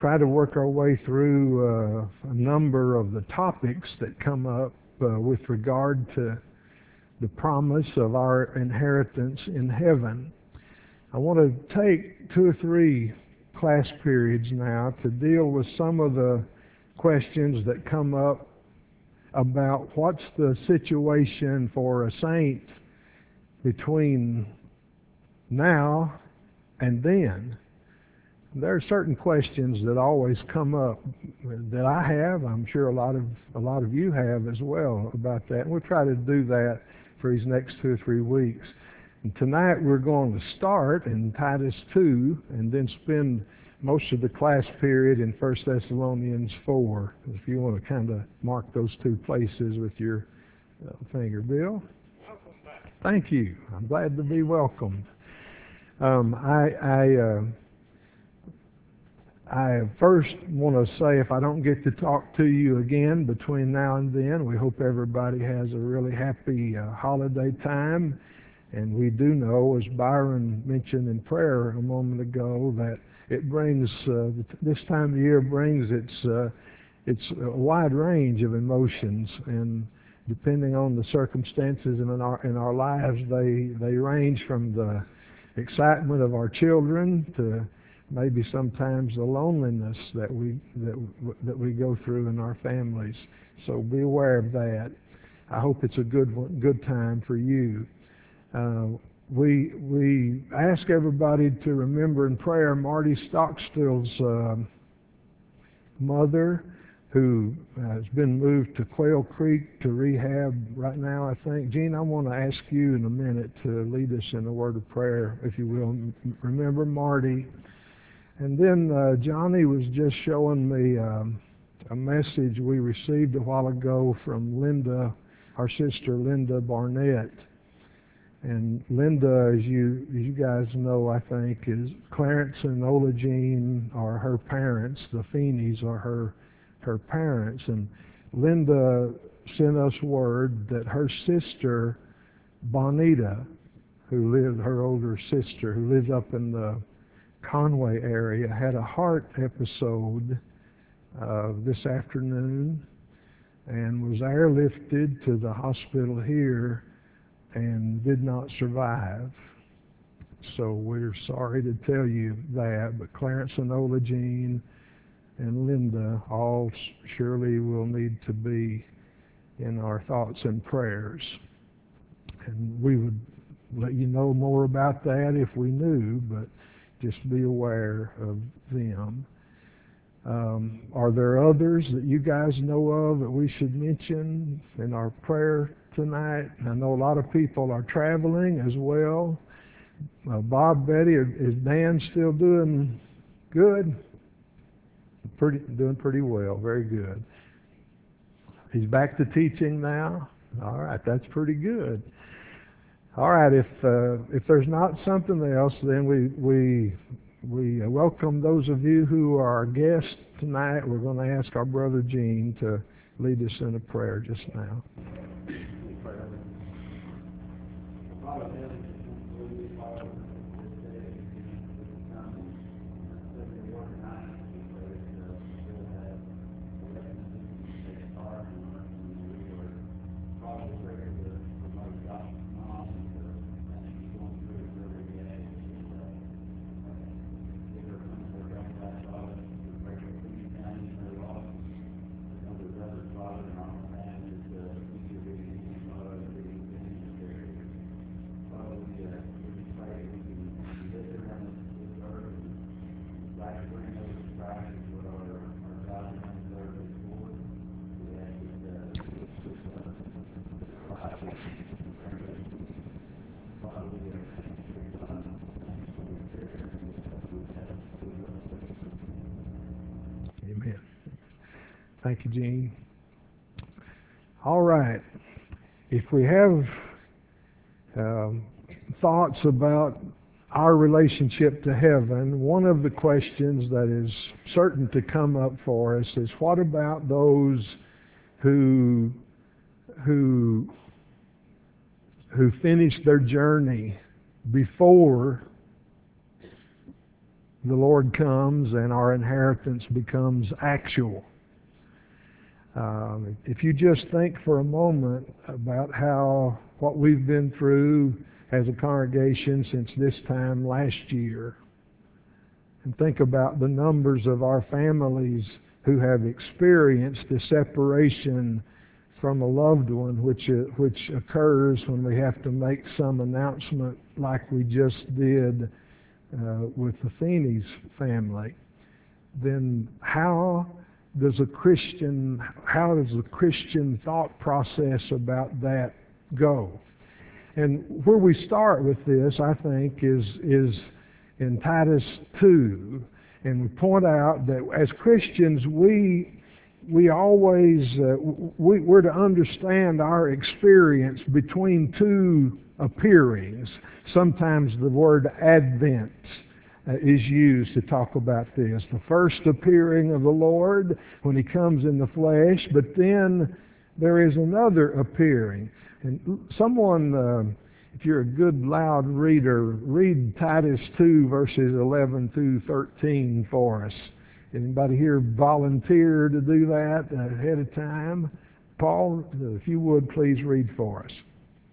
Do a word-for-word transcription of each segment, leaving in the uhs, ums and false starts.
try to work our way through uh, a number of the topics that come up uh, with regard to the promise of our inheritance in heaven. I want to take two or three class periods now to deal with some of the questions that come up about what's the situation for a saint between now and then. There are certain questions that always come up that I have. I'm sure a lot of a lot of you have as well about that. And we'll try to do that for these next two or three weeks. And tonight we're going to start in Titus two and then spend most of the class period in First Thessalonians four. If you want to kind of mark those two places with your uh, finger, Bill. Thank you. I'm glad to be welcomed. Um, I. I uh, I first want to say, if I don't get to talk to you again between now and then, we hope everybody has a really happy uh, holiday time. And we do know, as Byron mentioned in prayer a moment ago, that it brings, uh, this time of year brings its, uh, its a wide range of emotions. And depending on the circumstances in our, in our lives, they, they range from the excitement of our children to maybe sometimes the loneliness that we that that we go through in our families. So be aware of that. I hope it's a good one, good time for you. Uh, we we ask everybody to remember in prayer Marty Stockstill's uh, mother, who has been moved to Quail Creek to rehab right now, I think. Gene, I want to ask you in a minute to lead us in a word of prayer, if you will. Remember Marty. And then uh, Johnny was just showing me um, a message we received a while ago from Linda, our sister Linda Barnett. And Linda, as you as you guys know, I think, is Clarence and Ola Jean are her parents. The Feeneys are her her parents. And Linda sent us word that her sister Bonita, who lived, her older sister, who lives up in the Conway area, had a heart episode uh, this afternoon and was airlifted to the hospital here and did not survive. So we're sorry to tell you that, but Clarence and Ola Jean and Linda all surely will need to be in our thoughts and prayers. And we would let you know more about that if we knew, but just be aware of them. Um, are there others that you guys know of that we should mention in our prayer tonight? I know a lot of people are traveling as well. Uh, Bob, Betty, is Dan still doing good? Pretty, doing pretty well. Very good. He's back to teaching now. All right, that's pretty good. All right, if uh, if there's not something else, then we we we welcome those of you who are our guests tonight. We're going to ask our brother Gene to lead us in a prayer just now. Amen. Thank you, Gene. All right. If we have um, thoughts about our relationship to heaven, one of the questions that is certain to come up for us is, what about those who who who finish their journey before the Lord comes and our inheritance becomes actual. Um, if you just think for a moment about how what we've been through as a congregation since this time last year, and think about the numbers of our families who have experienced the separation from a loved one, which uh, which occurs when we have to make some announcement like we just did uh, with the Feeney's family, then how does a Christian how does the Christian thought process about that go? And where we start with this, I think, is is in Titus two, and we point out that as Christians we we always uh, we, we're to understand our experience between two appearings. Sometimes the word Advent uh, is used to talk about this. The first appearing of the Lord when He comes in the flesh, but then there is another appearing. And someone, uh, if you're a good loud reader, read Titus two verses eleven through thirteen for us. Anybody here volunteer to do that ahead of time? Paul, if you would, please read for us.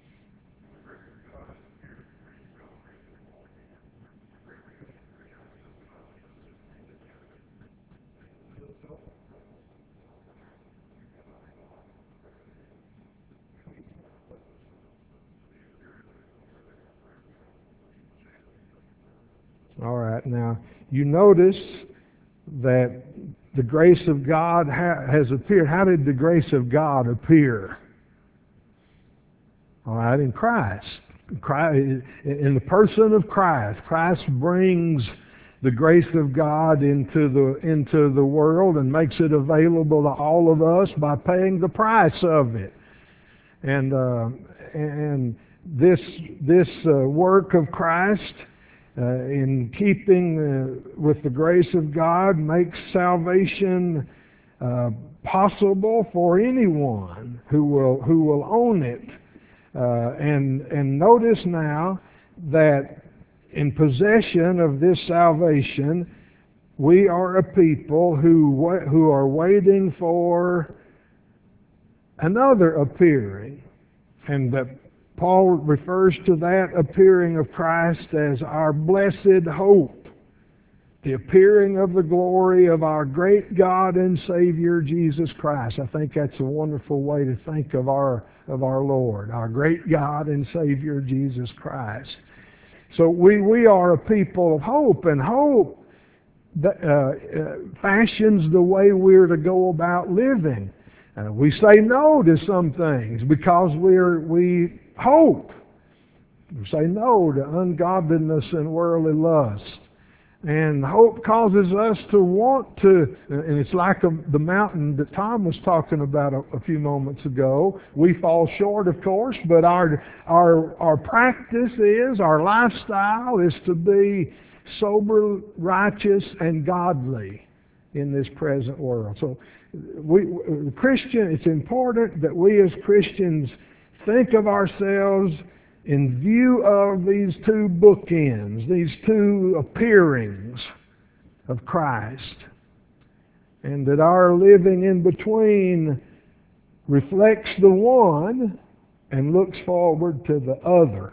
All right, now you notice that the grace of God ha- has appeared. How did the grace of God appear? All right, in Christ. Christ. In the person of Christ. Christ brings the grace of God into the into the world and makes it available to all of us by paying the price of it. And uh, and this this uh, work of Christ, Uh, in keeping uh, with the grace of God, makes salvation uh, possible for anyone who will who will own it. Uh, and and notice now that in possession of this salvation, we are a people who wa- who are waiting for another appearing, and that Paul refers to that appearing of Christ as our blessed hope, the appearing of the glory of our great God and Savior Jesus Christ. I think that's a wonderful way to think of our of our Lord, our great God and Savior Jesus Christ. So we, we are a people of hope, and hope that, uh, uh, fashions the way we're to go about living. Uh, we say no to some things because we're we hope. We say no to ungodliness and worldly lust. And hope causes us to want to, and it's like a, the mountain that Tom was talking about a, a few moments ago. We fall short, of course, but our our our practice is, our lifestyle is to be sober, righteous, and godly in this present world. So we, Christian, it's important that we as Christians think of ourselves in view of these two bookends, these two appearings of Christ, and that our living in between reflects the one and looks forward to the other.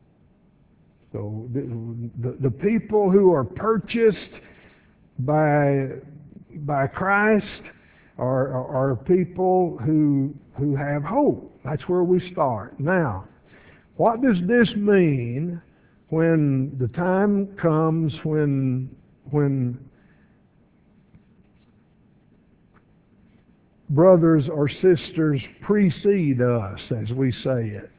So the, the, the people who are purchased by by Christ are, are, are people who who have hope. That's where we start. Now, what does this mean when the time comes when when brothers or sisters precede us, as we say it?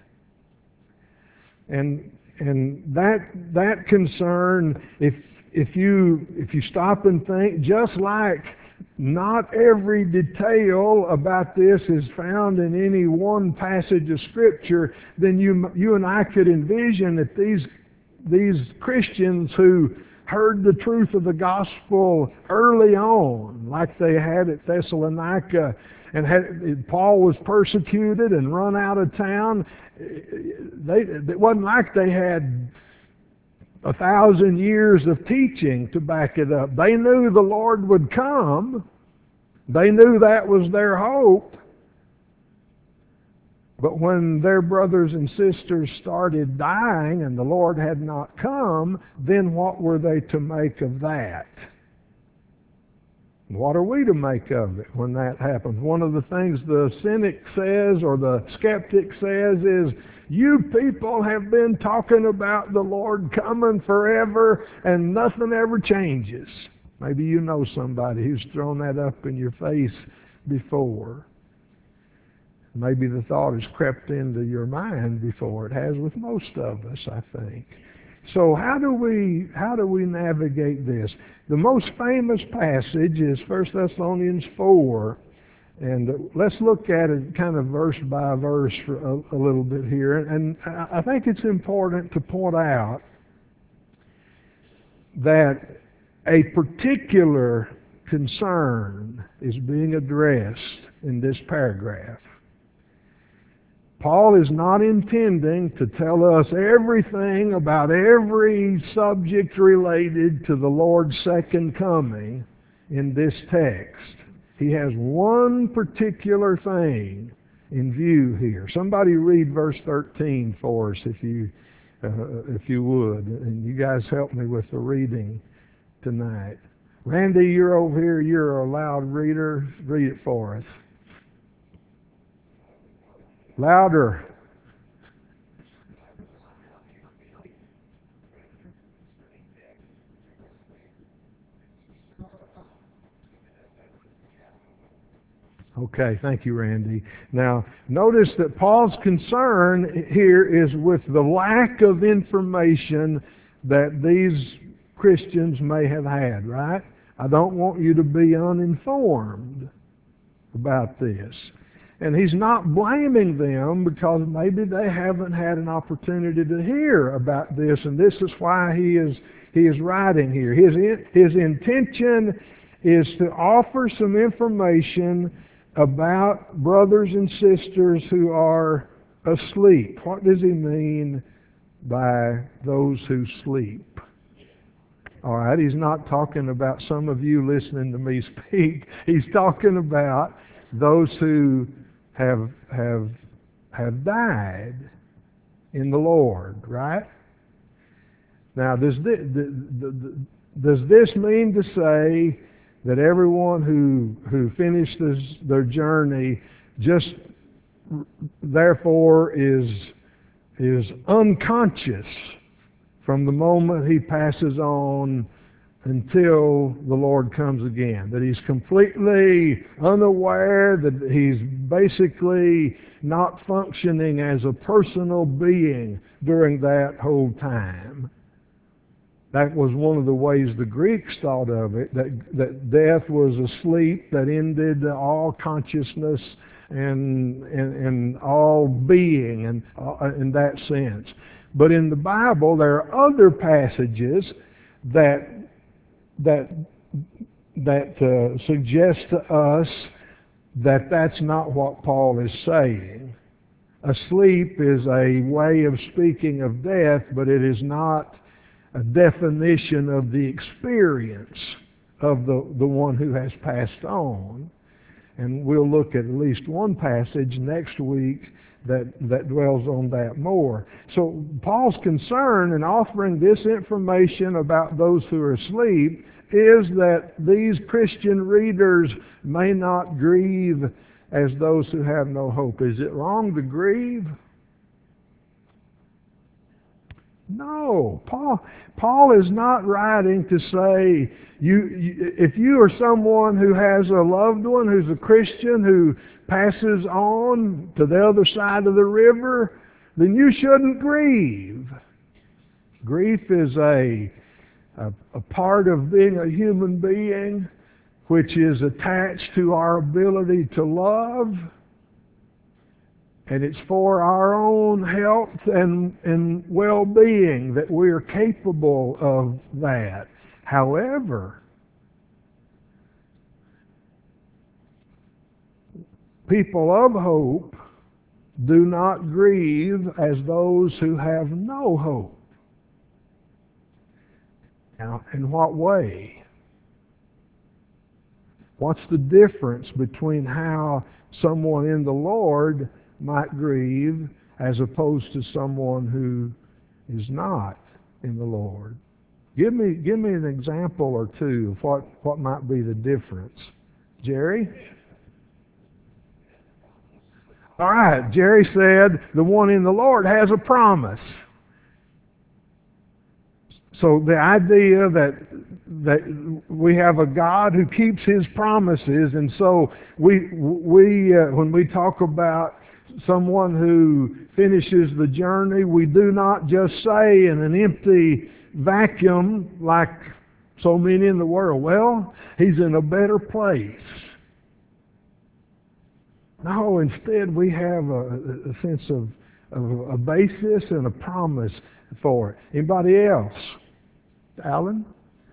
And and that that concern, if if you if you stop and think, just like not every detail about this is found in any one passage of Scripture, then you you and I could envision that these these Christians who heard the truth of the gospel early on, like they had at Thessalonica, and had, Paul was persecuted and run out of town. They, it wasn't like they had a thousand years of teaching to back it up. They knew the Lord would come. They knew that was their hope. But when their brothers and sisters started dying and the Lord had not come, then what were they to make of that? What are we to make of it when that happens? One of the things the cynic says or the skeptic says is, you people have been talking about the Lord coming forever and nothing ever changes. Maybe you know somebody who's thrown that up in your face before. Maybe the thought has crept into your mind before. It has with most of us, I think. So how do we how do we navigate this? The most famous passage is First Thessalonians four. And let's look at it kind of verse by verse for a, a little bit here. And I think it's important to point out that a particular concern is being addressed in this paragraph. Paul is not intending to tell us everything about every subject related to the Lord's second coming in this text. He has one particular thing in view here. Somebody read verse thirteen for us, if you uh, if you would. And you guys help me with the reading tonight. Randy, you're over here. You're a loud reader. Read it for us. Louder. Okay, thank you, Randy. Now, notice that Paul's concern here is with the lack of information that these Christians may have had, right? I don't want you to be uninformed about this. And he's not blaming them because maybe they haven't had an opportunity to hear about this, and this is why he is he is writing here. His his intention is to offer some information about brothers and sisters who are asleep. What does he mean by those who sleep? All right, he's not talking about some of you listening to me speak. He's talking about those who have have have died in the Lord, right? Now, does this, does this mean to say that everyone who who finishes their journey just therefore is is unconscious from the moment he passes on until the Lord comes again? That he's completely unaware, that he's basically not functioning as a personal being during that whole time? That was one of the ways the Greeks thought of it, that, that death was a sleep that ended all consciousness and, and, and all being and, uh, in that sense. But in the Bible, there are other passages that that that uh, suggest to us that that's not what Paul is saying. Asleep is a way of speaking of death, but it is not a definition of the experience of the, the one who has passed on. And we'll look at at least one passage next week that, that dwells on that more. So Paul's concern in offering this information about those who are asleep is that these Christian readers may not grieve as those who have no hope. Is it wrong to grieve? No. Paul, Paul is not writing to say, you, you, if you are someone who has a loved one who's a Christian who passes on to the other side of the river, then you shouldn't grieve. Grief is a, a, a part of being a human being which is attached to our ability to love. And it's for our own health and, and well-being that we are capable of that. However, people of hope do not grieve as those who have no hope. Now, in what way? What's the difference between how someone in the Lord might grieve as opposed to someone who is not in the Lord? Give me, give me an example or two of what, what might be the difference. Jerry? All right, Jerry said the one in the Lord has a promise. So the idea that that we have a God who keeps His promises, and so we we uh, when we talk about someone who finishes the journey, we do not just say in an empty vacuum like so many in the world, well, he's in a better place. No, instead we have a, a sense of, of a basis and a promise for it. Anybody else? Alan?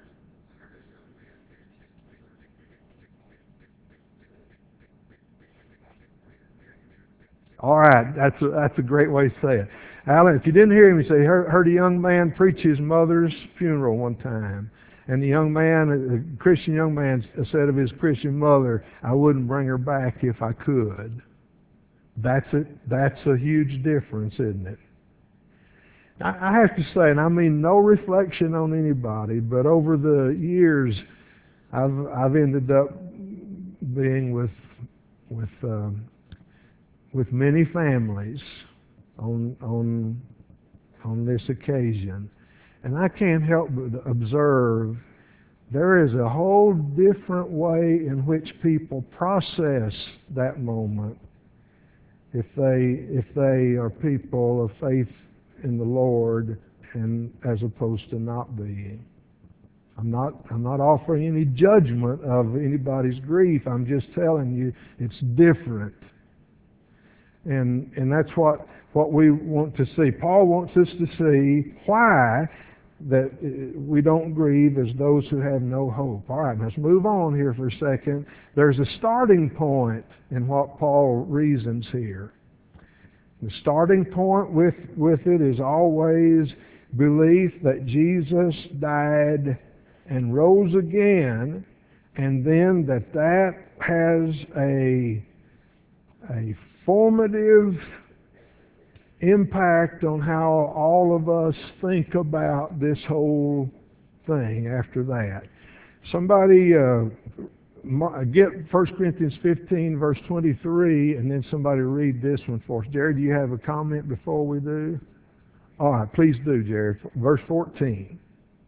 All right, that's a, that's a great way to say it. Alan, if you didn't hear him, he said he heard, heard a young man preach his mother's funeral one time. And the young man, a Christian young man, said of his Christian mother, I wouldn't bring her back if I could. That's it. That's a huge difference, isn't it? I have to say, and I mean no reflection on anybody, but over the years, I've I've ended up being with with um, with many families on on on this occasion, and I can't help but observe there is a whole different way in which people process that moment if they if they are people of faith in the Lord, and as opposed to not being. I'm not I'm not offering any judgment of anybody's grief. I'm just telling you it's different. And and that's what what we want to see. Paul wants us to see why that we don't grieve as those who have no hope. All right, let's move on here for a second. There's a starting point in what Paul reasons here. The starting point with, with it is always belief that Jesus died and rose again, and then that that has a, a formative impact on how all of us think about this whole thing after that. Somebody uh, get First Corinthians fifteen, verse twenty-three, and then somebody read this one for us. Jerry, do you have a comment before we do? All right, please do, Jerry. Verse fourteen.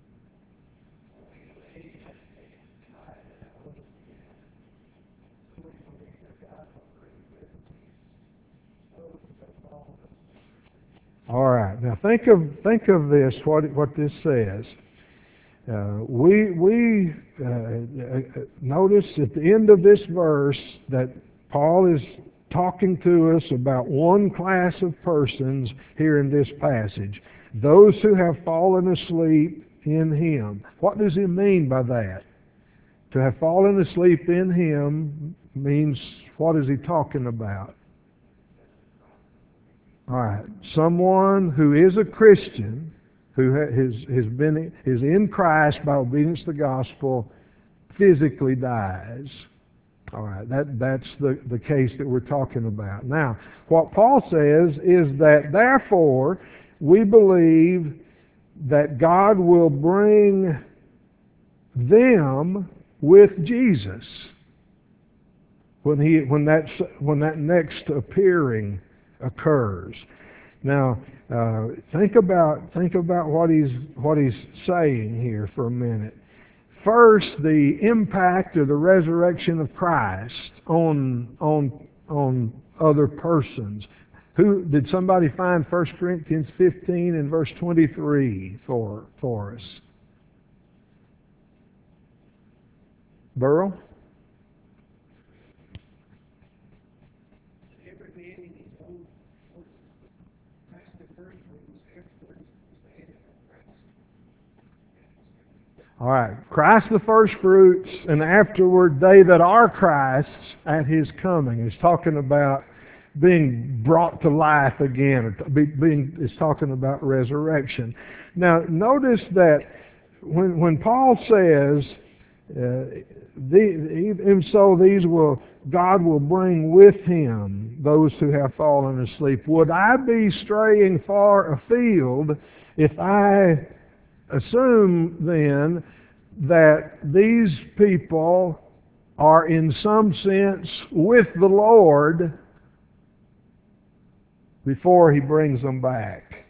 All right. Now think of think of this. What what this says. Uh, we we uh, notice at the end of this verse that Paul is talking to us about one class of persons here in this passage. Those who have fallen asleep in Him. What does he mean by that? To have fallen asleep in Him means, what is he talking about? All right, someone who is a Christian, who has, has been is in Christ by obedience to the gospel, physically dies. All right, that, that's the, the case that we're talking about. Now, what Paul says is that therefore we believe that God will bring them with Jesus when he when that when that next appearing occurs. Now, uh, think about think about what he's what he's saying here for a minute. First, the impact of the resurrection of Christ on on on other persons. Who did somebody find First Corinthians fifteen and verse twenty-three for for us? Burl? All right. Christ the first fruits, and afterward they that are Christ's at His coming. He's talking about being brought to life again. Or being, it's talking about resurrection. Now, notice that when when Paul says, uh, the, even so these will God will bring with him those who have fallen asleep. Would I be straying far afield if I assume then that these people are in some sense with the Lord before He brings them back?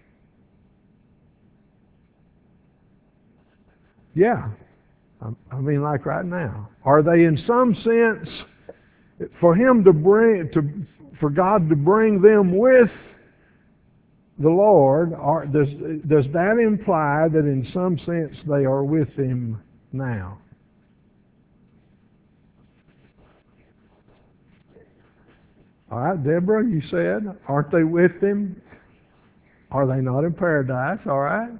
Yeah. I mean, like right now. Are they in some sense, for Him to bring, to, for God to bring them with the Lord, are, does, does that imply that in some sense they are with Him now? All right, Deborah, you said, aren't they with Him? Are they not in paradise? All right.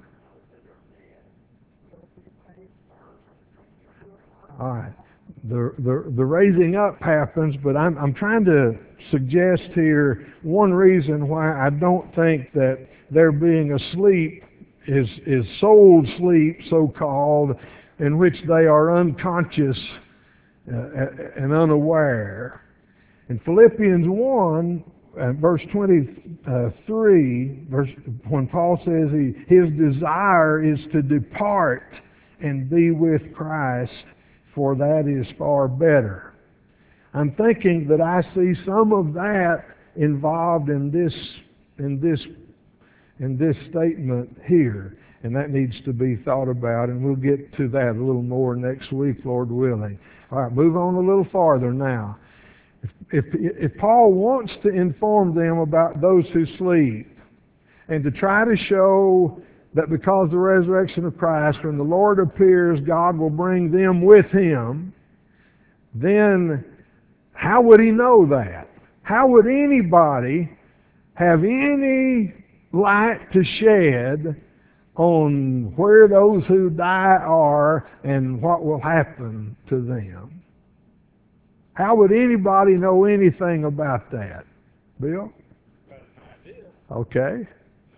All right. The, the, the raising up happens, but I'm, I'm trying to suggest here one reason why I don't think that their being asleep is, is soul sleep, so-called, in which they are unconscious uh, and unaware. In Philippians one, uh, verse twenty-three, verse, when Paul says he, his desire is to depart and be with Christ, for that is far better. I'm thinking that I see some of that involved in this, in this, in this statement here, and that needs to be thought about, and we'll get to that a little more next week, Lord willing. All right, move on a little farther now. If, if, if Paul wants to inform them about those who sleep, and to try to show that because of the resurrection of Christ, when the Lord appears, God will bring them with Him, then how would he know that? How would anybody have any light to shed on where those who die are and what will happen to them? How would anybody know anything about that? Bill? Okay.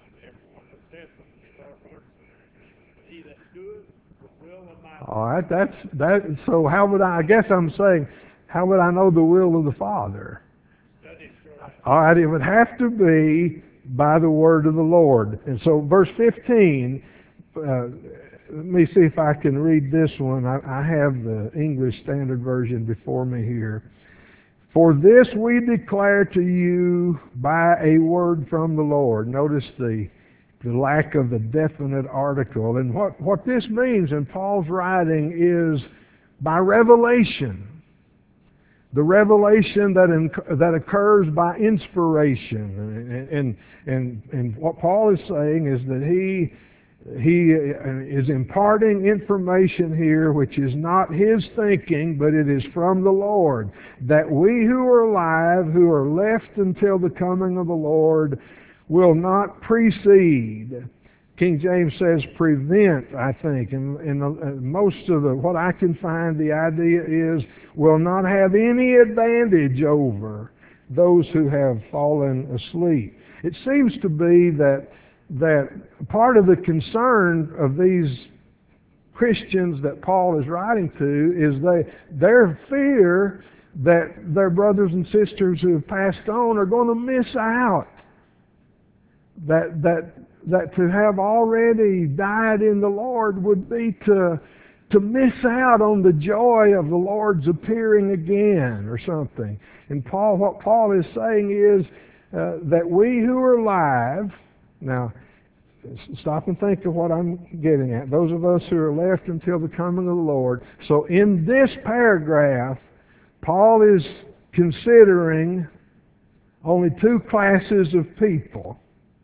All right, that's that. So how would I? I guess I'm saying, how would I know the will of the Father? All right, it would have to be by the word of the Lord. And so, verse fifteen. Uh, let me see if I can read this one. I, I have the English Standard Version before me here. For this we declare to you by a word from the Lord. Notice the the lack of the definite article. And what, what this means in Paul's writing is by revelation. The revelation that in, that occurs by inspiration. And, and, and, and what Paul is saying is that he, he is imparting information here which is not his thinking, but it is from the Lord. That we who are alive, who are left until the coming of the Lord, will not precede. King James says prevent, I think. And, and most of the, what I can find, the idea is, will not have any advantage over those who have fallen asleep. It seems to be that, that part of the concern of these Christians that Paul is writing to is they, their fear that their brothers and sisters who have passed on are going to miss out. That that that to have already died in the Lord would be to to miss out on the joy of the Lord's appearing again or something. And Paul, what Paul is saying is uh, that we who are alive, now stop and think of what I'm getting at. Those of us who are left until the coming of the Lord. So in this paragraph, Paul is considering only two classes of people.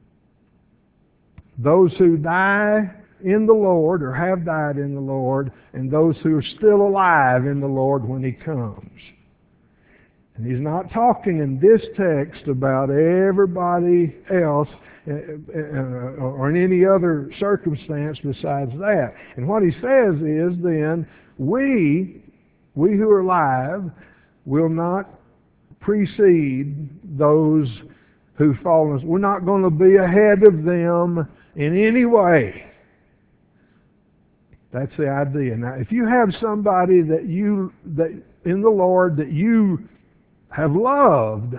Those who die in the Lord or have died in the Lord, and those who are still alive in the Lord when He comes. And he's not talking in this text about everybody else or in any other circumstance besides that. And what he says is then, we, we who are alive, will not precede those who've fallen. We're not going to be ahead of them in any way. That's the idea. Now, if you have somebody that you, that in the Lord that you have loved,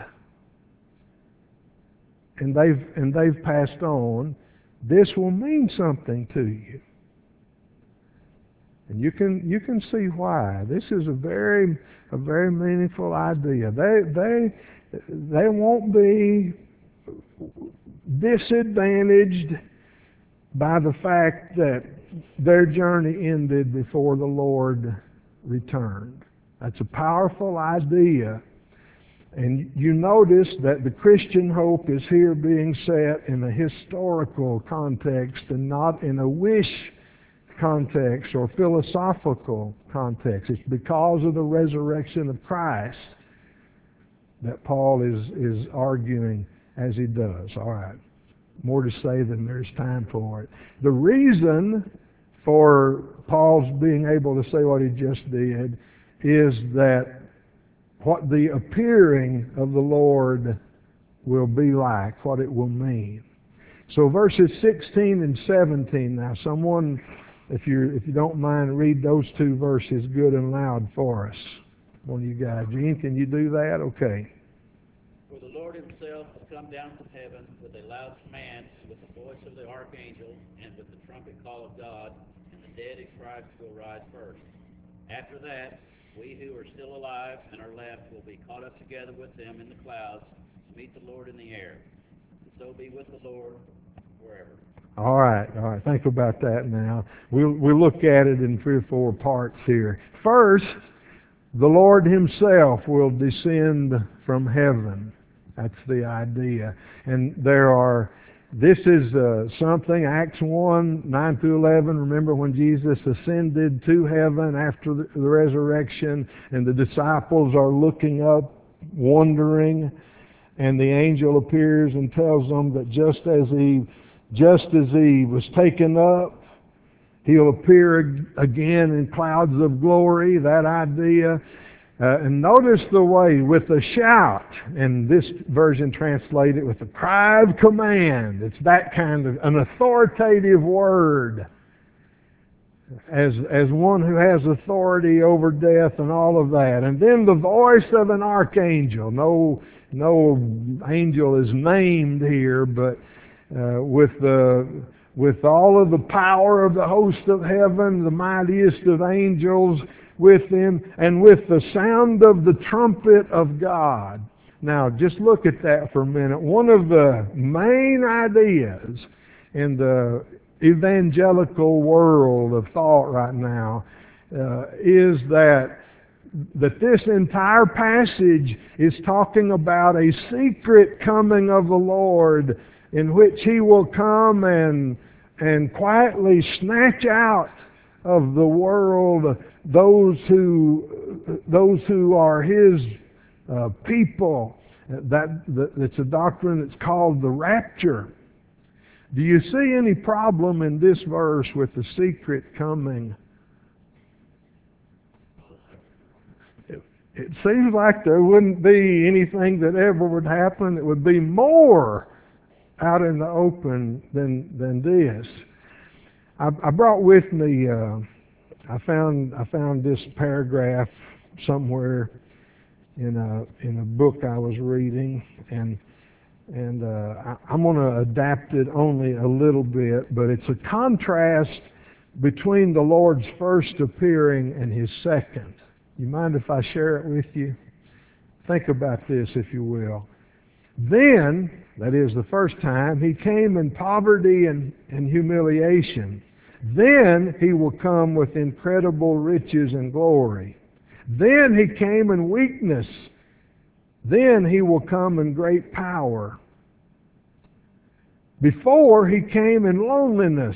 and they've, and they've passed on, this will mean something to you. And you can, you can see why. This is a very, a very meaningful idea. They, they, they won't be disadvantaged by the fact that their journey ended before the Lord returned. That's a powerful idea. And you notice that the Christian hope is here being set in a historical context and not in a wish context or philosophical context. It's because of the resurrection of Christ that Paul is, is arguing as he does. All right. More to say than there's time for it. The reason for Paul's being able to say what he just did is that what the appearing of the Lord will be like, what it will mean. So verses sixteen and seventeen. Now, someone, if you if you don't mind, read those two verses good and loud for us. One of you guys. Gene, can you do that? Okay. For the Lord himself will come down from heaven with a loud command, with the voice of the archangel, and with the trumpet call of God, and the dead in Christ will rise first. After that, we who are still alive and are left will be caught up together with them in the clouds to meet the Lord in the air. And so be with the Lord forever. All right, all right. Think about that now. We'll, we'll look at it in three or four parts here. First, the Lord himself will descend from heaven. That's the idea. And there are, this is uh, something, Acts one, nine through eleven, remember when Jesus ascended to heaven after the, the resurrection, and the disciples are looking up, wondering, and the angel appears and tells them that just as he, just as he was taken up, he'll appear again in clouds of glory, that idea. Uh, and notice the way, with a shout, and this version translated with a cry of command. It's that kind of an authoritative word. As, as one who has authority over death and all of that. And then the voice of an archangel. No, no angel is named here, but uh, with the with all of the power of the host of heaven, the mightiest of angels with him, and with the sound of the trumpet of God. Now, just look at that for a minute. One of the main ideas in the evangelical world of thought right now uh, is that that this entire passage is talking about a secret coming of the Lord, in which he will come and and quietly snatch out of the world those who those who are his uh, people. That, that that's a doctrine that's called the rapture. Do you see any problem in this verse with the secret coming? It, it seems like there wouldn't be anything that ever would happen that would be more out in the open than than this. I, I brought with me. Uh, I found I found this paragraph somewhere in a in a book I was reading, and and uh, I, I'm going to adapt it only a little bit, but it's a contrast between the Lord's first appearing and his second. You mind if I share it with you? Think about this, if you will. Then, that is the first time, he came in poverty and, and humiliation. Then he will come with incredible riches and glory. Then he came in weakness. Then he will come in great power. Before he came in loneliness.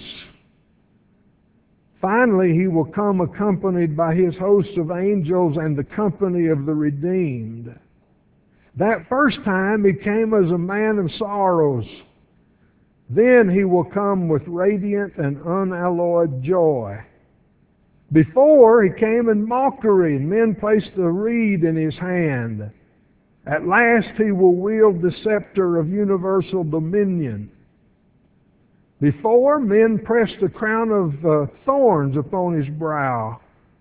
Finally, he will come accompanied by his host of angels and the company of the redeemed. That first time he came as a man of sorrows. Then he will come with radiant and unalloyed joy. Before he came in mockery, and men placed a reed in his hand. At last he will wield the scepter of universal dominion. Before, men pressed a crown of uh, thorns upon his brow.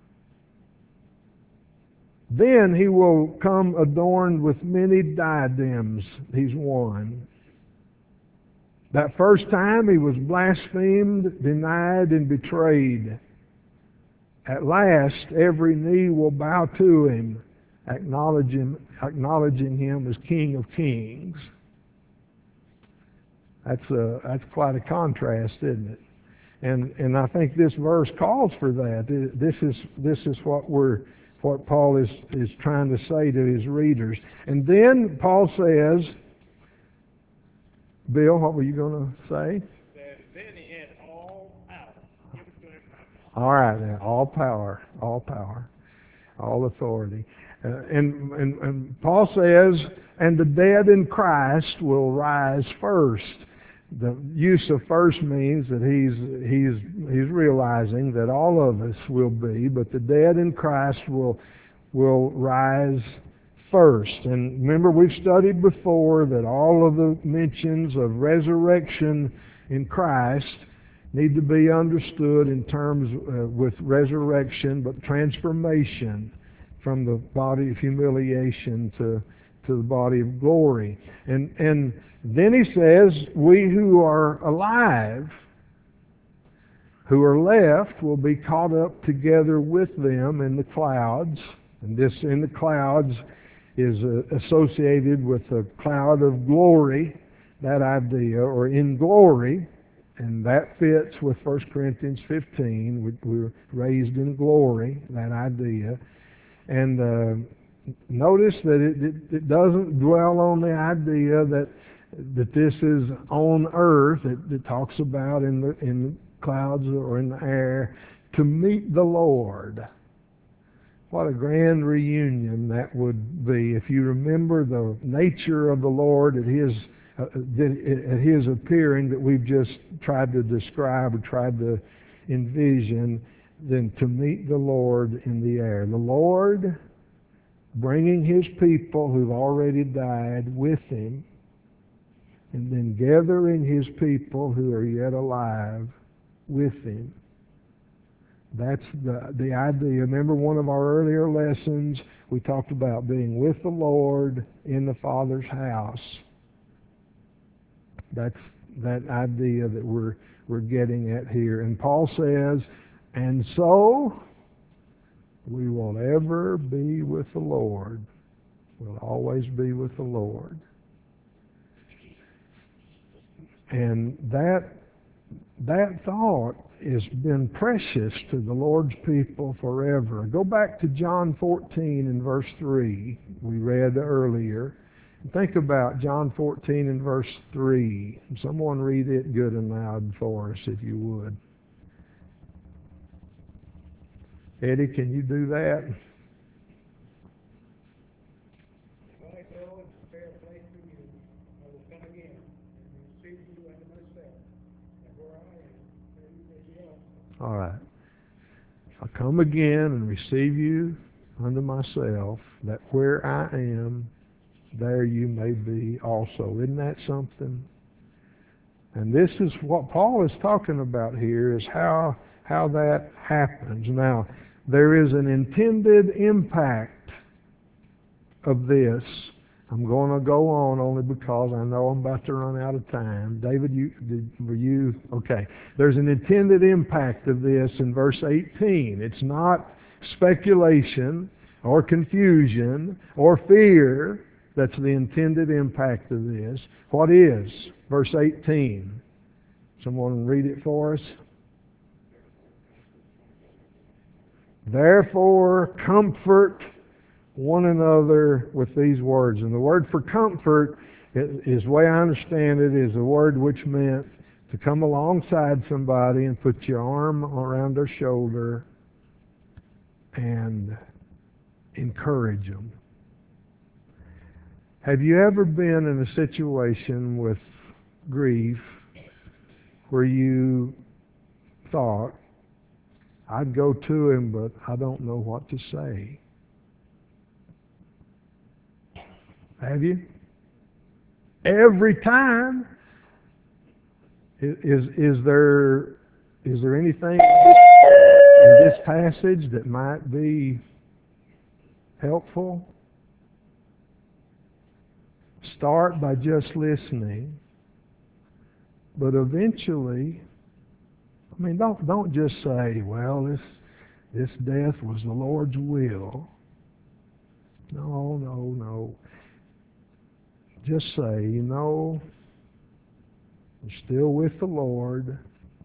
Then he will come adorned with many diadems. He's won. That first time he was blasphemed, denied, and betrayed. At last, every knee will bow to him, acknowledging, acknowledging him as King of Kings. That's a, that's quite a contrast, isn't it? And and I think this verse calls for that. This is this is what we're what Paul is is trying to say to his readers. And then Paul says, Bill, what were you going to say? That then he had all power. Give it to him. All right, now all power, all power, all authority. Uh, and, and and Paul says, and the dead in Christ will rise first. The use of first means that he's he's he's realizing that all of us will be, but the dead in Christ will will rise first. And remember, we've studied before that all of the mentions of resurrection in Christ need to be understood in terms uh, with resurrection, but transformation from the body of humiliation to to the body of glory. And and then he says, we who are alive, who are left, will be caught up together with them in the clouds. And this in the clouds is uh, associated with a cloud of glory, that idea, or in glory. And that fits with First Corinthians fifteen. We, we're raised in glory, that idea. And uh, notice that it, it, it doesn't dwell on the idea that that this is on earth. It, it talks about in the in the clouds or in the air to meet the Lord. What a grand reunion that would be if you remember the nature of the Lord at His uh, at His appearing that we've just tried to describe or tried to envision. Then to meet the Lord in the air, the Lord bringing His people who've already died with Him, and then gathering His people who are yet alive with Him. That's the, the idea. Remember one of our earlier lessons, we talked about being with the Lord in the Father's house. That's that idea that we're we're getting at here. And Paul says, and so we will ever be with the Lord. We'll always be with the Lord. And that that thought has been precious to the Lord's people forever. Go back to John fourteen and verse three, we read earlier. Think about John fourteen and verse three. Someone read it good and loud for us, if you would. Eddie, can you do that? If I go and prepare a place for you, I will come again and receive you unto myself. And where I am, there you may be also. All right. I'll come again and receive you unto myself, that where I am, there you may be also. Isn't that something? And this is what Paul is talking about here, is how how that happens. Now, there is an intended impact of this. I'm going to go on only because I know I'm about to run out of time. David, you did, were you? Okay. There's an intended impact of this in verse eighteen. It's not speculation or confusion or fear. That's the intended impact of this. What is? Verse eighteen. Someone read it for us. Therefore, comfort one another with these words. And the word for comfort, is the way I understand it, is a word which meant to come alongside somebody and put your arm around their shoulder and encourage them. Have you ever been in a situation with grief where you thought, I'd go to him, but I don't know what to say? Have you? Every time. Is, is there, is there anything in this passage that might be helpful? Start by just listening, but eventually, I mean, don't don't just say, "Well, this this death was the Lord's will." No, no, no. Just say, you know, I'm still with the Lord.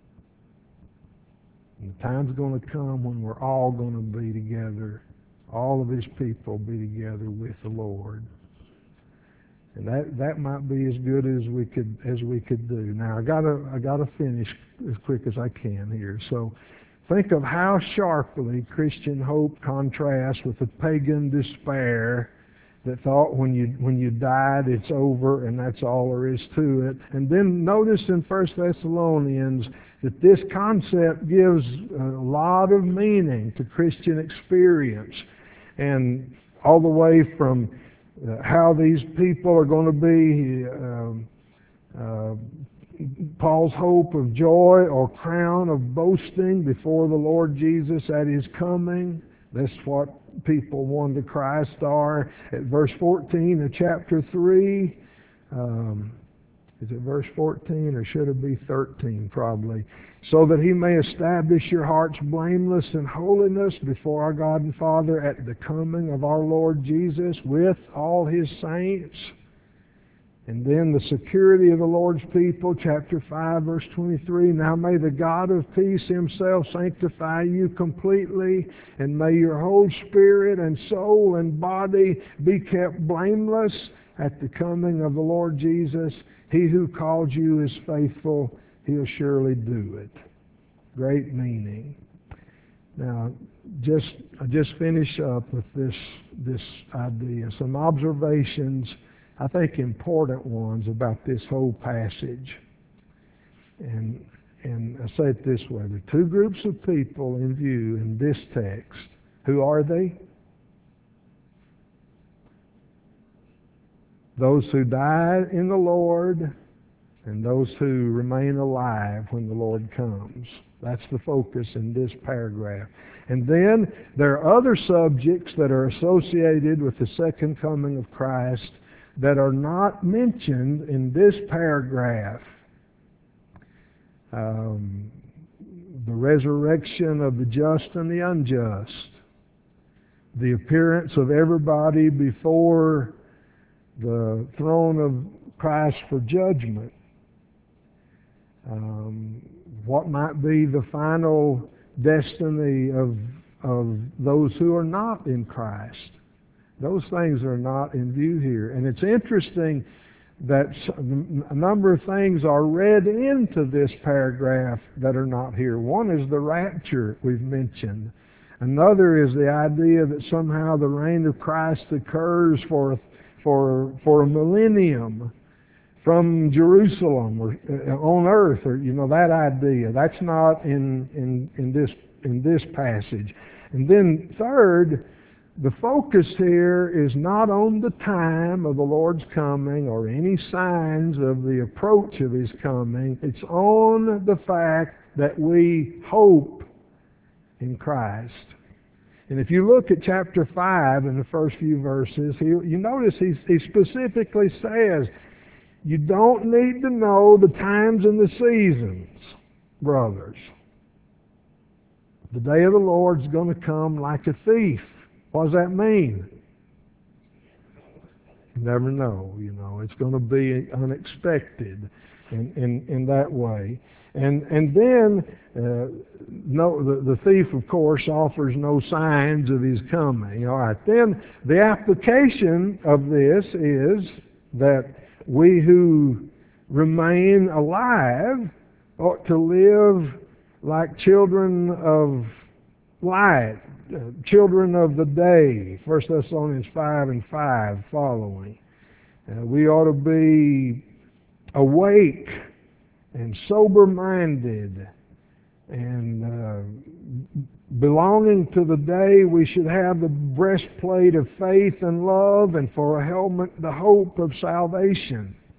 And the time's going to come when we're all going to be together. All of His people be together with the Lord. And that, that might be as good as we could as we could do. Now I gotta I gotta finish as quick as I can here. So think of how sharply Christian hope contrasts with the pagan despair that thought when you when you died it's over and that's all there is to it. And then notice in First Thessalonians that this concept gives a lot of meaning to Christian experience, and all the way from uh, how these people are going to be um, uh, Paul's hope of joy or crown of boasting before the Lord Jesus at His coming. That's what people won to Christ are. At verse fourteen of chapter three, um, is it verse fourteen or should it be thirteen probably? So that He may establish your hearts blameless in holiness before our God and Father at the coming of our Lord Jesus with all His saints. And then the security of the Lord's people, chapter five, verse twenty-three. Now may the God of peace Himself sanctify you completely, and may your whole spirit and soul and body be kept blameless at the coming of the Lord Jesus. He who called you is faithful. He'll surely do it. Great meaning. Now, just I just finish up with this this idea. Some observations, I think important ones, about this whole passage. And and I say it this way: there are two groups of people in view in this text. Who are they? Those who die in the Lord and those who remain alive when the Lord comes. That's the focus in this paragraph. And then there are other subjects that are associated with the second coming of Christ that are not mentioned in this paragraph. Um, the resurrection of the just and the unjust. The appearance of everybody before the throne of Christ for judgment. Um, what might be the final destiny of, of those who are not in Christ. Those things are not in view here. And it's interesting that a number of things are read into this paragraph that are not here. One is the rapture we've mentioned. Another is the idea that somehow the reign of Christ occurs for, for, for a millennium from Jerusalem or on earth, or you know, that idea. That's not in, in, in this in this passage. And then third, the focus here is not on the time of the Lord's coming or any signs of the approach of His coming. It's on the fact that we hope in Christ. And if you look at chapter five in the first few verses, he, you notice he, he specifically says, you don't need to know the times and the seasons, brothers. The day of the Lord's going to come like a thief. What does that mean? You never know, you know. It's going to be unexpected in, in, in that way. And and then, uh, no, the, the thief, of course, offers no signs of his coming. All right, then the application of this is that we who remain alive ought to live like children of light, uh, children of the day, First Thessalonians five and five following. Uh, we ought to be awake and sober-minded and uh, belonging to the day. We should have the breastplate of faith and love, and for a helmet the hope of salvation.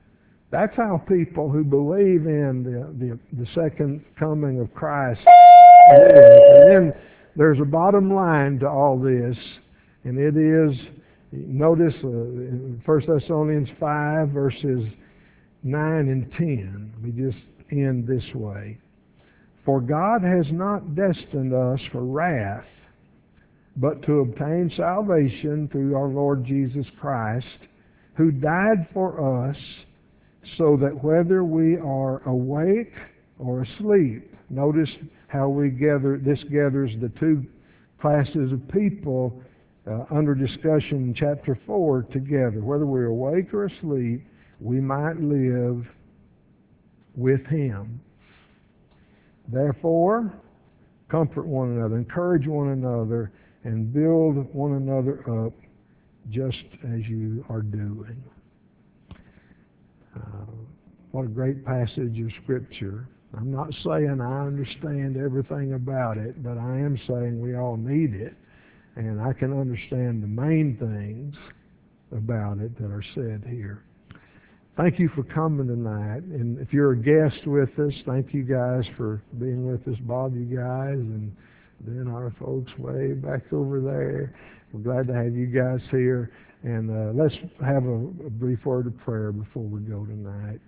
That's how people who believe in the, the, the second coming of Christ live. And then there's a bottom line to all this, and it is, notice uh, in First Thessalonians five, verses nine and ten. We just end this way. For God has not destined us for wrath, but to obtain salvation through our Lord Jesus Christ, who died for us, so that whether we are awake or asleep, notice how we gather, this gathers the two classes of people uh, under discussion in chapter four together. Whether we're awake or asleep, we might live with Him. Therefore, comfort one another, encourage one another, and build one another up just as you are doing. Uh, what a great passage of Scripture. I'm not saying I understand everything about it, but I am saying we all need it, and I can understand the main things about it that are said here. Thank you for coming tonight, and if you're a guest with us, thank you guys for being with us. Bob, you guys, and then our folks way back over there. We're glad to have you guys here, and uh, let's have a, a brief word of prayer before we go tonight.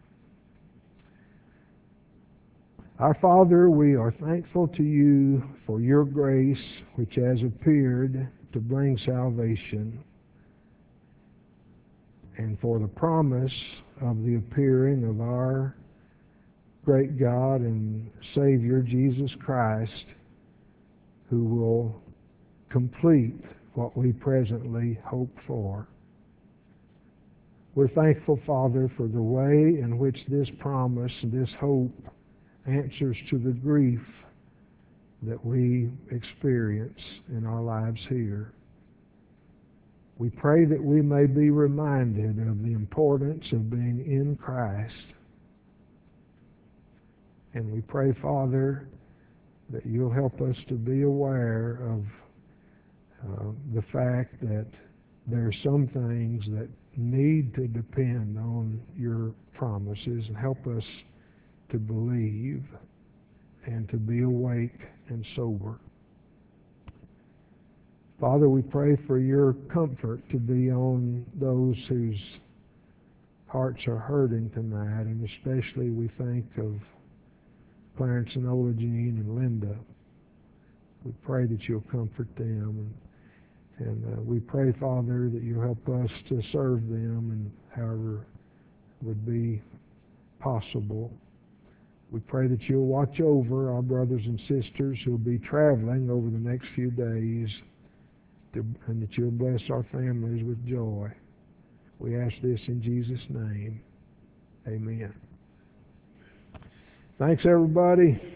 Our Father, we are thankful to you for your grace, which has appeared to bring salvation, and for the promise of the appearing of our great God and Savior, Jesus Christ, who will complete what we presently hope for. We're thankful, Father, for the way in which this promise and this hope answers to the grief that we experience in our lives here. We pray that we may be reminded of the importance of being in Christ. And we pray, Father, that you'll help us to be aware of uh, the fact that there are some things that need to depend on your promises, and help us to believe and to be awake and sober. Father, we pray for your comfort to be on those whose hearts are hurting tonight, and especially we think of Clarence and Ola Jean and Linda. We pray that you'll comfort them, and, and uh, we pray, Father, that you'll help us to serve them and however would be possible. We pray that you'll watch over our brothers and sisters who will be traveling over the next few days, to, and that you'll bless our families with joy. We ask this in Jesus' name. Amen. Thanks, everybody.